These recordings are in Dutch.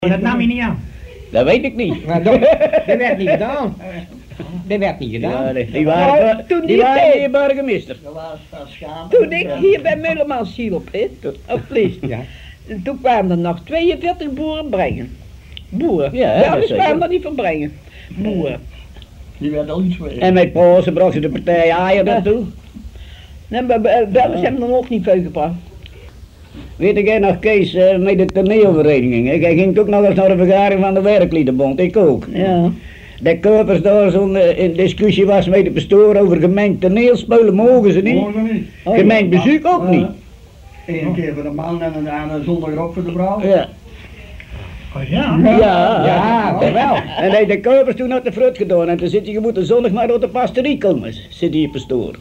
Dat nam je niet aan. Dat weet ik niet. Maar dat werd niet gedaan. Dat werd niet gedaan. Ja, die waren, toen die waren hier burgemeester. Toen ik hier bij Mullemans hielp, op Vlies, Ja. toen kwamen er nog 42 boeren brengen. Boeren. Ja, Wel, dat die zeker. kwamen er niet van brengen. Boeren. Die werd al iets meer. En met Poolse bracht ze de partij Aaier naartoe. En Belgisch hebben er ook niet veel gebracht. Weet jij nog, Kees, met de toneelvereniging? Jij ging ook nog eens naar de vergadering van de werkliedenbond, ik ook. Ja. Dat Keupers daar zo'n in discussie was met de pastoor over gemengd toneelspelen, mogen ze niet. Mogen niet. Gemengd bezoek ook niet. Eén keer voor de man en een zondag ook voor de vrouw. Ja. Oh ja? Ja, dat wel. En hij de Keupers toen had de fruit gedaan en toen zit je moet zondag maar door de pastorie komen, zit die pastoor.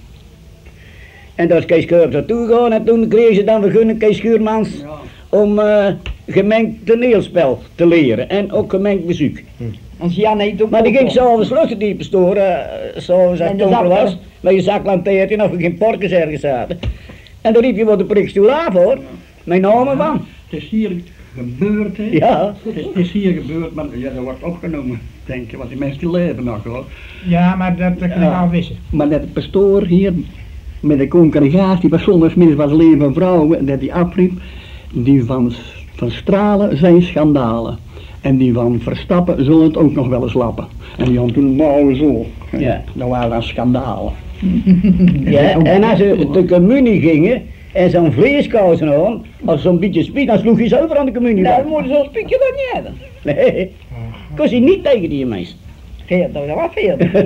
En daar is Kees Keupers naartoe gegaan en toen kreeg ze dan vergunning, Kees Schuurmans, Ja. om gemengd toneelspel te leren en ook gemengd bezoek. Als Jan heet ook. Maar die ook ging nog. s'avonds vluchten die pastoor, s'avonds als En het de donker zak, was, met je zak lanteert en of er geen porkens ergens zaten. En dan riep je wat de prikstoel af hoor, mijn naam van. Het is hier gebeurd, hè? Ja. Het is hier gebeurd, maar ja, dat wordt opgenomen, denk je, want die mensen die leven nog hoor. Ja, maar dat kan ik al wissen. Maar dat de pastoor hier met de congregatie was zondagsmiddag was leven van vrouwen en dat die afriep, die van Stralen zijn schandalen. En die van Verstappen zullen het ook nog wel eens lappen. En die hadden toen nou zo. Ja. Dat waren dan schandalen. Ja, en als ze de communie gingen en zo'n vleeskousen aan, als zo'n beetje spiet, dan sloeg je ze over aan de communie. Nou, dan moeten zo'n spiekje dan niet hebben. Nee, kon je niet tegen die mensen. Veertig, dat was 40.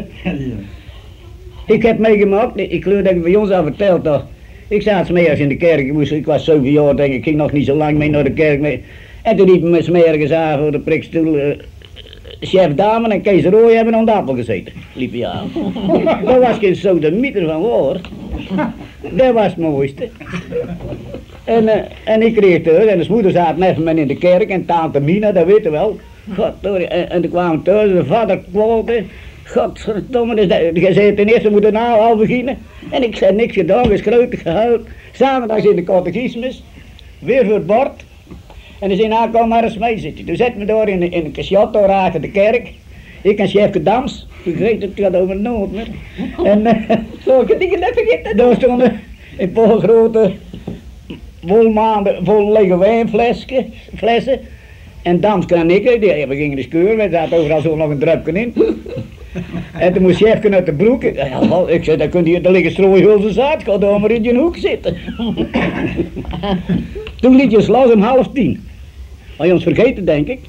Ik heb meegemaakt, ik geloof dat ik bij ons al verteld had. Ik zat smerigs in de kerk, ik was 7 jaar denk ik, ik ging nog niet zo lang mee naar de kerk mee. En toen liep me smerigs aan voor de prikstoel, chef Dame en Kees Rooij hebben aan de appel gezeten, liep hij aan. Dat was geen sodemieter van hoor. Dat was het mooiste. En ik kreeg thuis en de moeder zat met me in de kerk en tante Mina, dat weet je wel. Godverdorie, en toen kwamen thuis, de vader kwaalte. Godverdomme, dus je zei ten eerste moeten nou al beginnen. En ik zei niks gedaan, geschreeuwd, gehuild. Zaterdags in de catechismus, weer voor het bord. En dan zei nou kom maar eens mee zitten. Toen zet me daar in een cachet daar achter de kerk. Ik en chef Dams, ik weet het gaat over nood meer. En Zo, ik heb die net vergeten. daar stonden een paar grote vol lege wijnflessen. En Dams en ik, die gingen de skeur, we zaten overal zo nog een drupje in. En toen moest chef uit de broek. Ik zei, daar liggen strooihulzen zaad, ga daar maar in je hoek zitten. Toen liet je slag om 9:30. Had je ons vergeten denk ik.